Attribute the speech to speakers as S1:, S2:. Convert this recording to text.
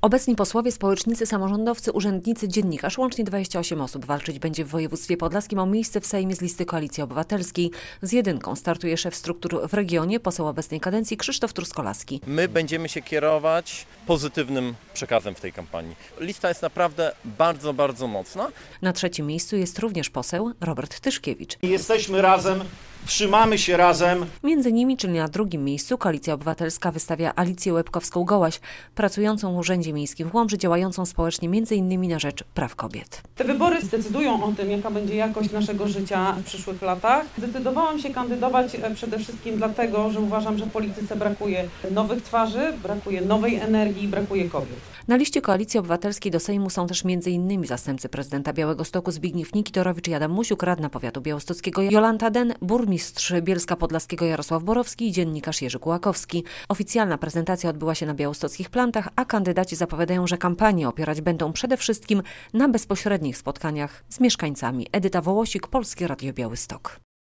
S1: Obecni posłowie, społecznicy, samorządowcy, urzędnicy, dziennikarz, łącznie 28 osób walczyć będzie w województwie podlaskim o miejsce w Sejmie z listy Koalicji Obywatelskiej. Z jedynką startuje szef struktur w regionie, poseł obecnej kadencji Krzysztof Truskolaski.
S2: My będziemy się kierować pozytywnym przekazem w tej kampanii. Lista jest naprawdę bardzo, bardzo mocna.
S1: Na trzecim miejscu jest również poseł Robert Tyszkiewicz.
S3: Jesteśmy razem, trzymamy się razem.
S1: Między nimi, czyli na drugim miejscu, Koalicja Obywatelska wystawia Alicję Łebkowską-Gołaś, pracującą w Urzędzie Miejskim w Łomży, działającą społecznie m.in. na rzecz praw kobiet.
S4: Te wybory zdecydują o tym, jaka będzie jakość naszego życia w przyszłych latach. Zdecydowałam się kandydować przede wszystkim dlatego, że uważam, że w polityce brakuje nowych twarzy, brakuje nowej energii, brakuje kobiet.
S1: Na liście Koalicji Obywatelskiej do Sejmu są też m.in. zastępcy prezydenta Białegostoku Zbigniew Nikitorowicz i Adam Musiuk, radna powiatu białostockiego Jolanta Den, burmistrz Bielska Podlaskiego Jarosław Borowski i dziennikarz Jerzy Kułakowski. Oficjalna prezentacja odbyła się na białostockich plantach, a kandydaci zapowiadają, że kampanię opierać będą przede wszystkim na bezpośrednich spotkaniach z mieszkańcami. Edyta Wołosik, Polskie Radio Białystok.